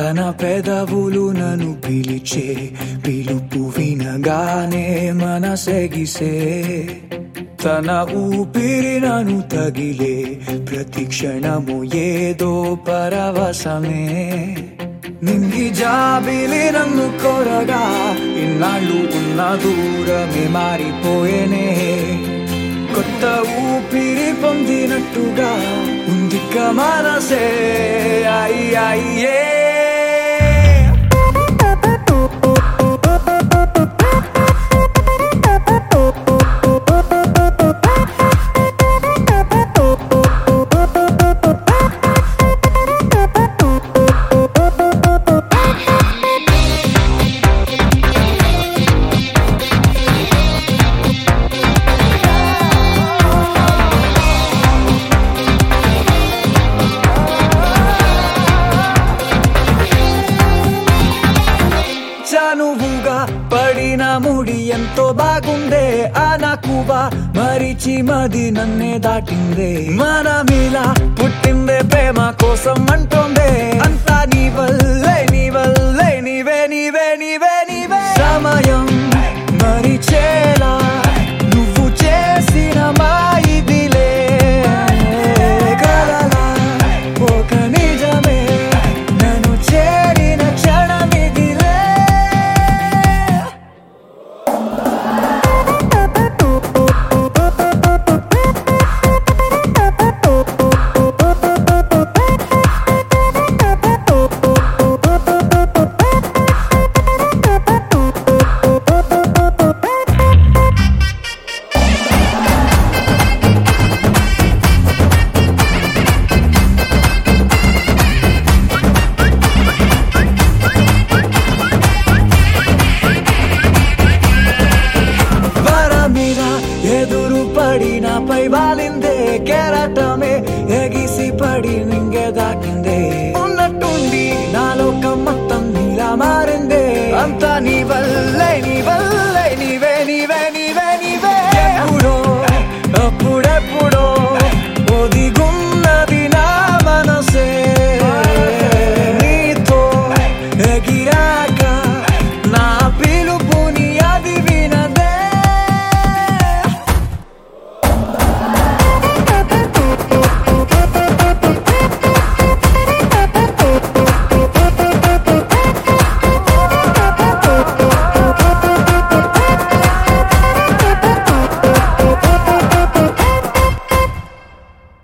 తన పెదవులు నన్ను పిలిచే పిలుపు వినగానే మనసెగిసే తన ఊపిరి నన్ను తగిలే ప్రతి క్షణము ఏదో పరవశమే నింగి జాబిలి నన్ను కోరగా ఇన్నాళ్ళు ఉన్న దూరమే మారిపోయేనే కొత్త ఊపిరి పొందినట్టుగా ఉందిక మనసే అయ్యే చనువుగా పడిన ముడి ఎంతో బాగుందే అనకువా మరిచి మది నన్నే దాటిందే మనమిలా పుట్టిందే ప్రేమ కోసం అంటోందే అంతా నీ